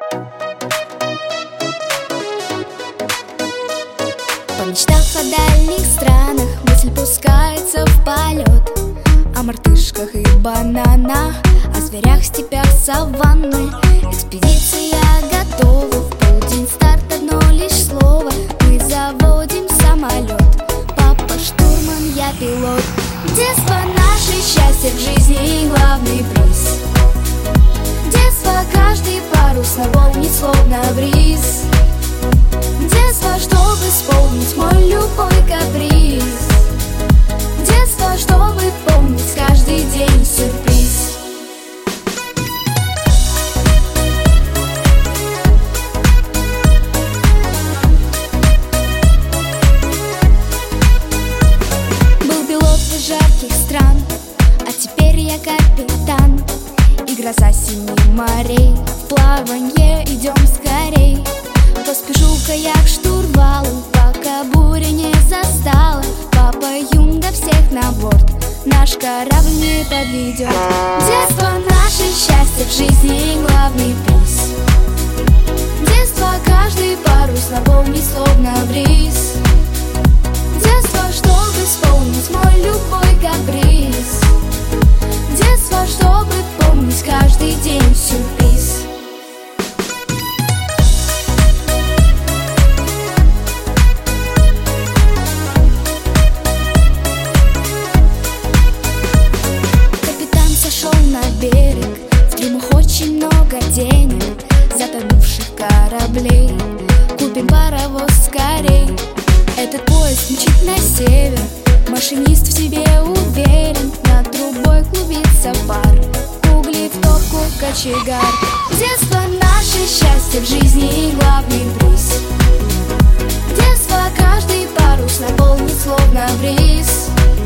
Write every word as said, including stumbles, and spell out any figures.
Помечтав о дальних странах, мысль пускается в полет. О мартышках и бананах, о зверях, степях, саванны. Экспедиция готова, в полдень старт, одно лишь слово. Мы заводим самолет, папа штурман, я пилот. Детство наше счастье в жизни и главный приз. Детство каждый парус наполнит словно бриз. Детство, чтобы исполнить мой любой каприз. Детство, чтобы помнить каждый день сюрприз. Был пилот из жарких стран, а теперь я капитан. И гроза синих морей, в плаванье идем скорей. Поспешу-ка я к штурвалу, пока буря не застала. Папа Юнга, всех на борт, наш корабль не подведет. Детство наше счастье в жизни и главный приз. Детство каждый парус наполнит словно бриз. Детство, чтобы исполнить мой любой каприз. Детство, чтобы помнить каждый день сюрприз. Берег, в трюмах очень много денег, затонувших кораблей. Купим паровоз скорей. Этот поезд мчит на север, машинист в себе уверен. Над трубой клубится пар, угли в топку кочегар. Детство наше счастье в жизни и главный приз. Детство каждый парус наполнит словно бриз.